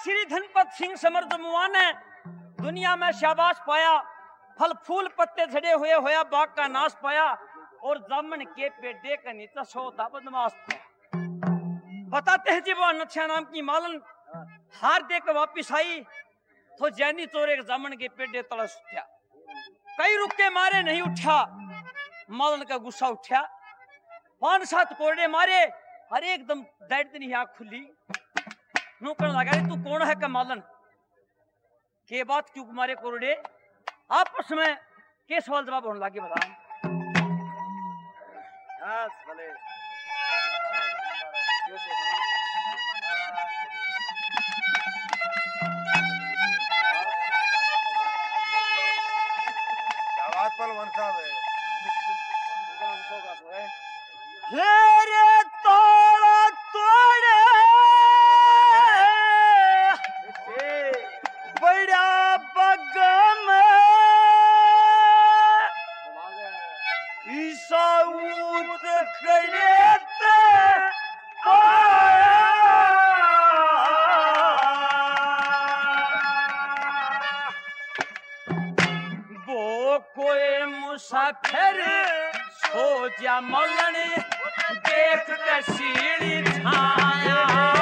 श्री धनपत सिंह समर्थ मुआ ने दुनिया में शाबाश पाया, फल फूल पत्ते झड़े हुए होया, बाग का नाश पाया और जामन के पेड़े का नीचा सोता बदमाश पाया। बताते हैं जी वो अनच्छा नाम की मालन हार देकर वापिस आई तो जैनी चोरे जामन के पेड़े तड़स उठा, कई रुके मारे नहीं उठा, मालन का गुस्सा उठा, 5-7 कोरडे मारे, हर एकदम दैट दिन आँख खुली, नौकर लगा तू कौन है का मालन के बात क्यों मारे कोरडे, आपस में के सवाल जवाब होने लगे बता। पलवन साहब रे तोड़ा तोड़े बड़ा बगम ईसाऊत खड़े वो कोई मुसाफिर सो जा मलन देख कसीड़ी छाया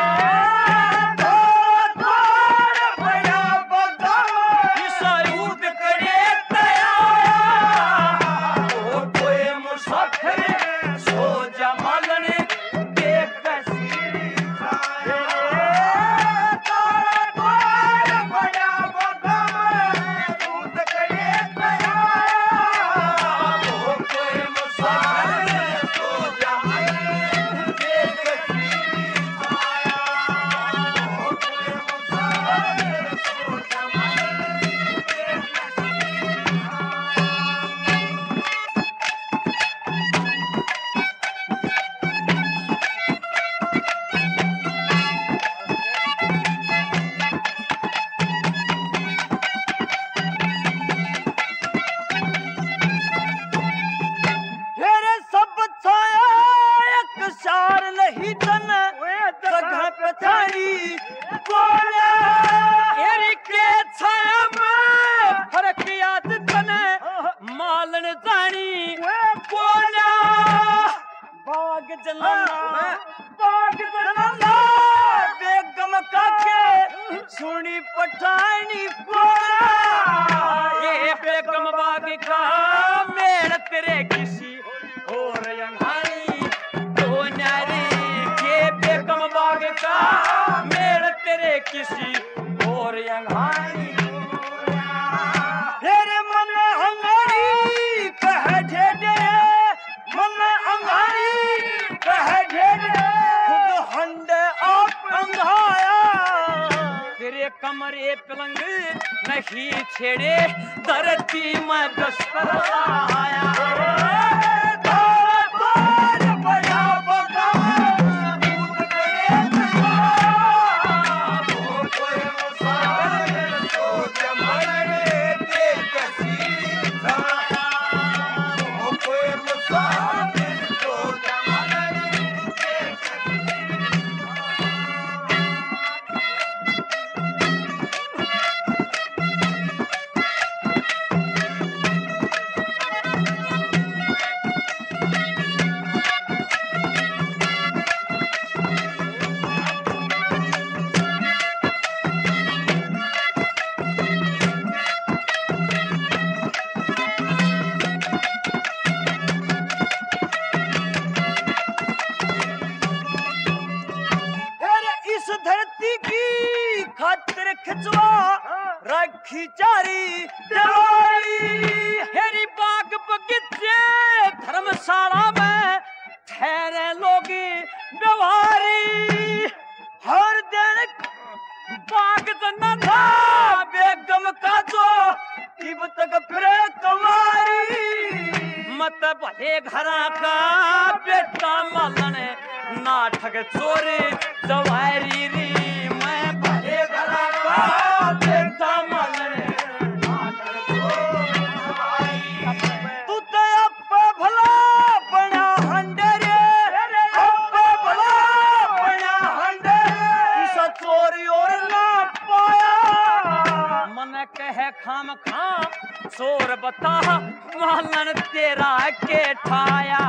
बेगम काके सुनी पठानी ये बेगम बाग का मेल तेरे किसी और यंगारी तो नारी ये बेगम बाग का मेल तेरे किसी और यंगारी तेरे मन हंगारी कह ढेडे मन अंगारी कह ढेडे खुद हंडे आप अंगाया तेरे कमरे पलंग नहीं छेड़े धरती में दस्तर आया रखी चारी हेरी बाग बगीचे धर्मशाला में ठहरे लोग व्यवहारी हर दिन बाग जना था बेगम का जो इब तक फिरे कमारी मत भले घरा का बेटा मालन नाटक चोरी जवारी री मैं भले घरा का बेटा मालन नाटक चोरी तू तो अब भला बना हंडे रे अब भला बना हंडे इस चोरी और ना खाम खाम चोर बता मालन तेरा के ठाया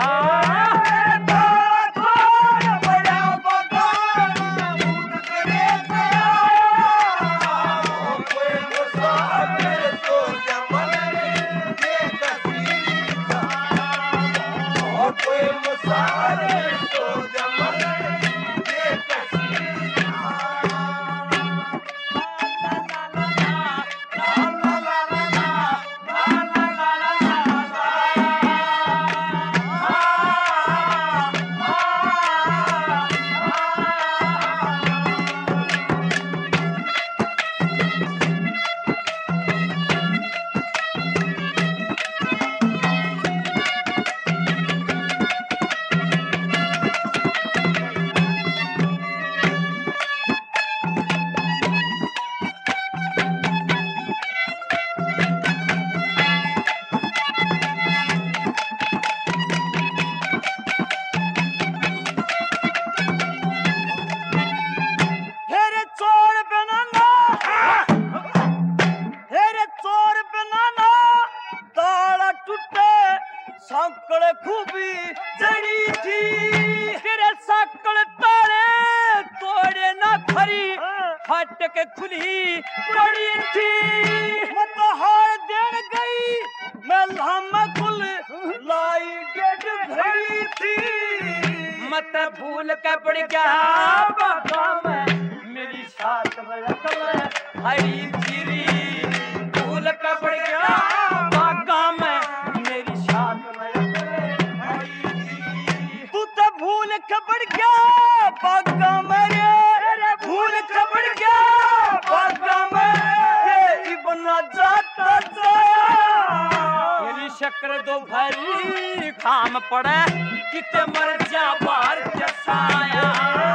साकड़ खूबी जड़ी थी तेरे साकड़ तारे तोड़े ना खरी हट के खुली पड़ी थी मत हार देन गई मैं लामा कुल लाई डेढ़ घड़ी थी मत भूल के पड़ गया बाबा में मेरी साथ में अकल हरी फिरी भूल के पड़ गया बाबा में भूल खबर क्या बागा मेरे भूल खबर क्या बागा मेरे बना जाता मेरी शक्र दो भरी खाम पड़े किते मर जा बाहर जसाया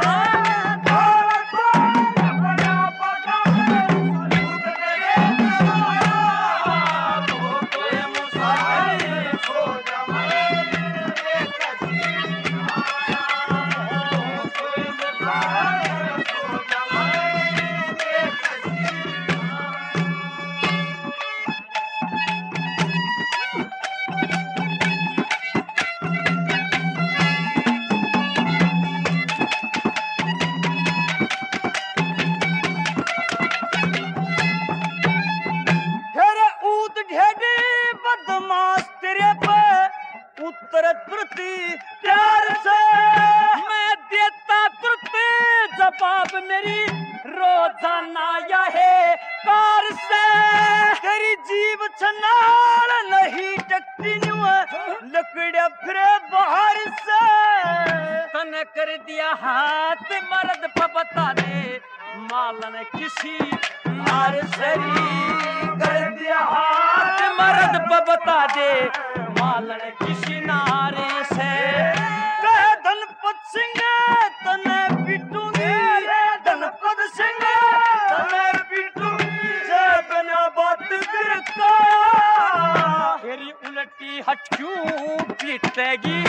मेरी रोजाना यहे कार से तेरी जीव छनाल नहीं टकती लकड़िया फिरे बाहर से तन कर दिया हाथ मर्द पर बता दे मालन किसी नार सरी कर दिया हाथ मर्द पर बता दे मालन किसी नारे से कह धनपत सिंह तने पिटूंगी धनपत सिंह तने पिटूंगी जय बिना बात फिर का तेरी उलटी हट क्यों पीटेगी